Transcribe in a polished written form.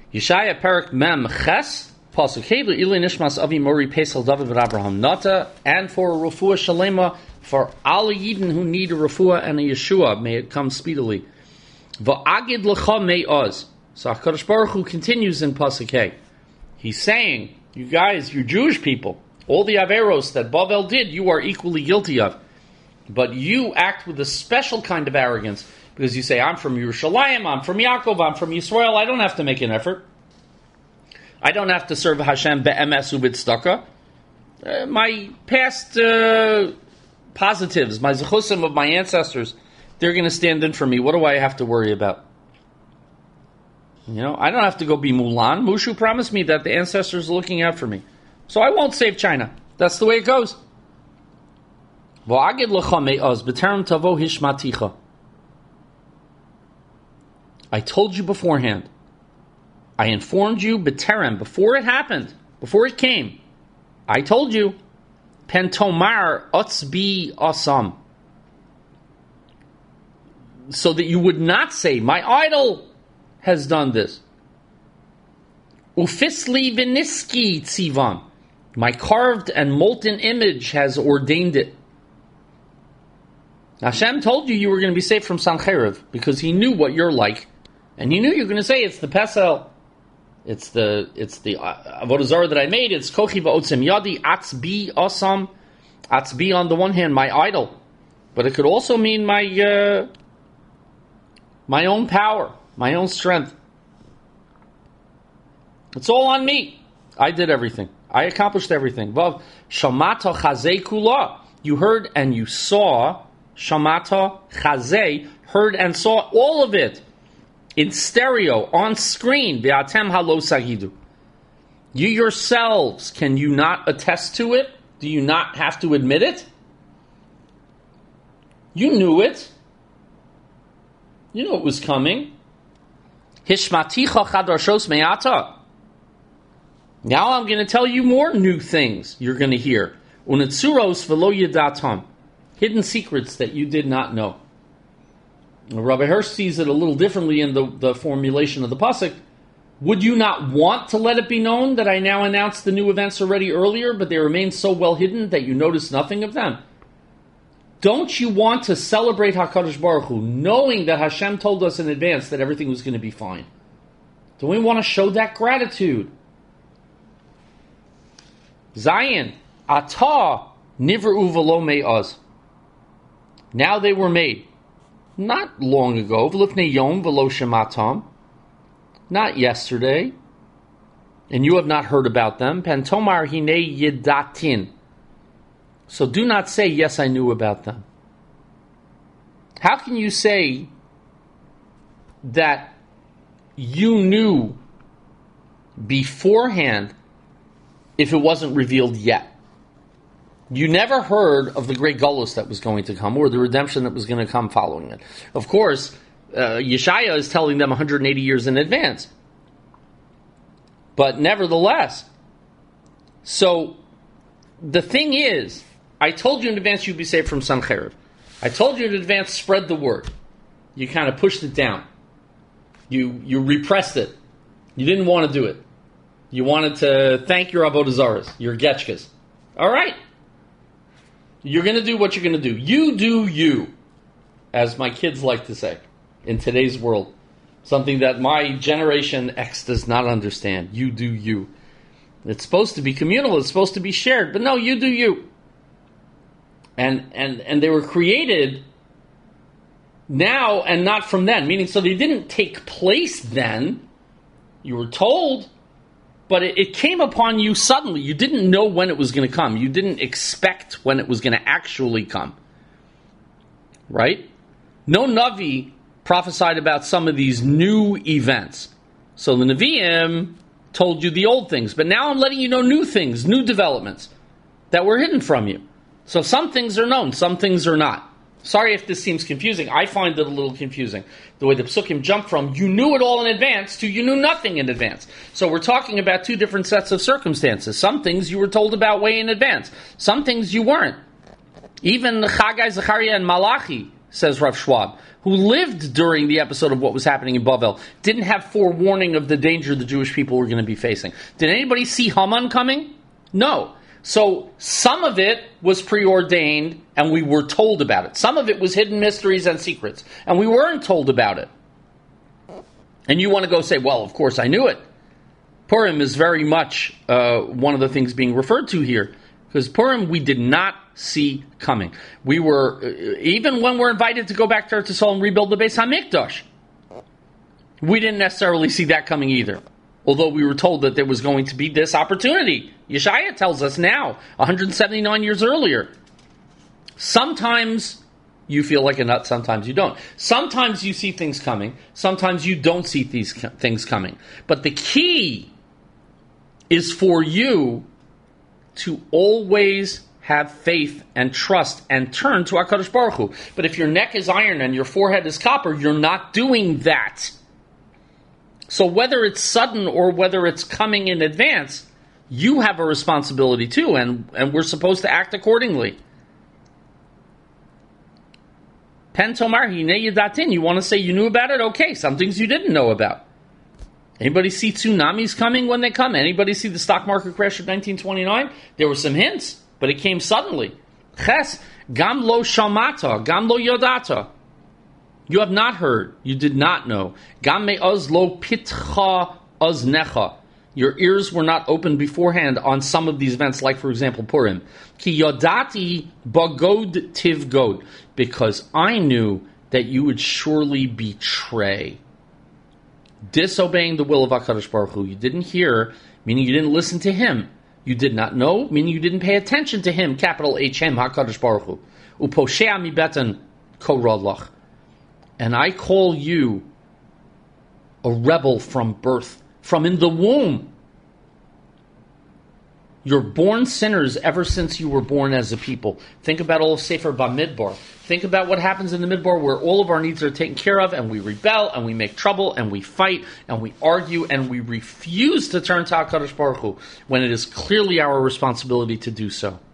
Yeshaya Perak Mem Ches, Pasuk Hebel, Ili Nishmas Avi Mori Pesel David Abraham Nata, and for a Refuah Shalema, for all Yidden who need a Refuah and a Yeshua, may it come speedily. Va'agid L'cha Me'oz. So HaKadosh Baruch Hu continues in Pasuk Hey. He's saying, you guys, you Jewish people, all the Averos that Bavel did, you are equally guilty of. But you act with a special kind of arrogance, because you say, I'm from Yerushalayim, I'm from Yaakov, I'm from Yisrael, I don't have to make an effort. I don't have to serve Hashem be'emes u'b'tzedakah. My past positives, my zechusim of my ancestors, they're going to stand in for me. What do I have to worry about? I don't have to go be Mulan. Mushu promised me that the ancestors are looking out for me. So I won't save China. That's the way it goes. I told you beforehand. I informed you b'terem, before it happened, before it came. I told you. Pentomar otzbi asam. So that you would not say, my idol has done this. Ufisli v'niski tzivam. My carved and molten image has ordained it. Hashem told you were going to be saved from Sancheriv because He knew what you're like, and He knew you were going to say it's the Pesel, it's the Avodah Zarah that I made. It's Kochi va'otzem yadi atzbi asam. Atzbi on the one hand, my idol, but it could also mean my own power, my own strength. It's all on me. I did everything. I accomplished everything. Vav shamata chazei kula. You heard and you saw. Shamata chazei, heard and saw all of it in stereo, on screen. V'atem halo sagidu. You yourselves, can you not attest to it? Do you not have to admit it? You knew it. You knew it was coming. Hishmaticha chadarshos me'ata. Now I'm going to tell you more new things you're going to hear. Unetzuros v'lo yedatam. Hidden secrets that you did not know. Rabbi Hirsch sees it a little differently in the formulation of the pasuk. Would you not want to let it be known that I now announced the new events already earlier, but they remain so well hidden that you notice nothing of them? Don't you want to celebrate HaKadosh Baruch Hu, knowing that Hashem told us in advance that everything was going to be fine? Don't we want to show that gratitude? Zion, Atah, Nivru v'lo me'az. Now they were made. Not long ago, v'lifnei yom v'lo shematam. Not yesterday. And you have not heard about them. Pentomar hine yedatin. So do not say, yes, I knew about them. How can you say that you knew beforehand if it wasn't revealed yet? You never heard of the great Golus that was going to come, or the redemption that was going to come following it. Of course, Yeshaya is telling them 180 years in advance. But nevertheless, so the thing is, I told you in advance you'd be saved from Sancheriv. I told you in advance, spread the word. You kind of pushed it down. You repressed it. You didn't want to do it. You wanted to thank your Avodah Zarahs, your Getchkas. All right. You're going to do what you're going to do. You do you, as my kids like to say in today's world. Something that my Generation X does not understand. You do you. It's supposed to be communal. It's supposed to be shared. But no, you do you. And they were created now and not from then. Meaning, so they didn't take place then. You were told, but it came upon you suddenly. You didn't know when it was going to come. You didn't expect when it was going to actually come. Right? No Navi prophesied about some of these new events. So the Nevi'im told you the old things, but now I'm letting you know new things, new developments that were hidden from you. So some things are known, some things are not. Sorry if this seems confusing. I find it a little confusing. The way the Psukim jump from you knew it all in advance to you knew nothing in advance. So we're talking about two different sets of circumstances. Some things you were told about way in advance. Some things you weren't. Even Chagai, Zechariah, and Malachi, says Rav Schwab, who lived during the episode of what was happening in Bavel, didn't have forewarning of the danger the Jewish people were going to be facing. Did anybody see Haman coming? No. So some of it was preordained, and we were told about it. Some of it was hidden mysteries and secrets, and we weren't told about it. And you want to go say, well, of course I knew it. Purim is very much one of the things being referred to here, because Purim we did not see coming. We were, even when we're invited to go back to Eretz Yisrael and rebuild the Beis HaMikdash, we didn't necessarily see that coming either. Although we were told that there was going to be this opportunity. Yeshaya tells us now, 179 years earlier. Sometimes you feel like a nut, sometimes you don't. Sometimes you see things coming, sometimes you don't see these things coming. But the key is for you to always have faith and trust and turn to HaKadosh Baruch Hu. But if your neck is iron and your forehead is copper, you're not doing that. So whether it's sudden or whether it's coming in advance, you have a responsibility too, and we're supposed to act accordingly. Pen Tomar, Hine Yedatin, you want to say you knew about it? Okay, some things you didn't know about. Anybody see tsunamis coming when they come? Anybody see the stock market crash of 1929? There were some hints, but it came suddenly. Ches, gam lo shamata, gam lo yodata. You have not heard, you did not know. Gam me'oz lo pitcha oznecha. Your ears were not opened beforehand on some of these events, like, for example, Purim. Ki yodati bagod tivgod. Because I knew that you would surely betray. Disobeying the will of HaKadosh Baruch Hu. You didn't hear, meaning you didn't listen to him. You did not know, meaning you didn't pay attention to him, capital H-M, HaKadosh Baruch Hu. Uposhea mi betan korodlach. And I call you a rebel from birth, from in the womb. You're born sinners ever since you were born as a people. Think about all of Sefer Bamidbar. Think about what happens in the Midbar where all of our needs are taken care of and we rebel and we make trouble and we fight and we argue and we refuse to turn to HaKadosh Baruch Hu when it is clearly our responsibility to do so.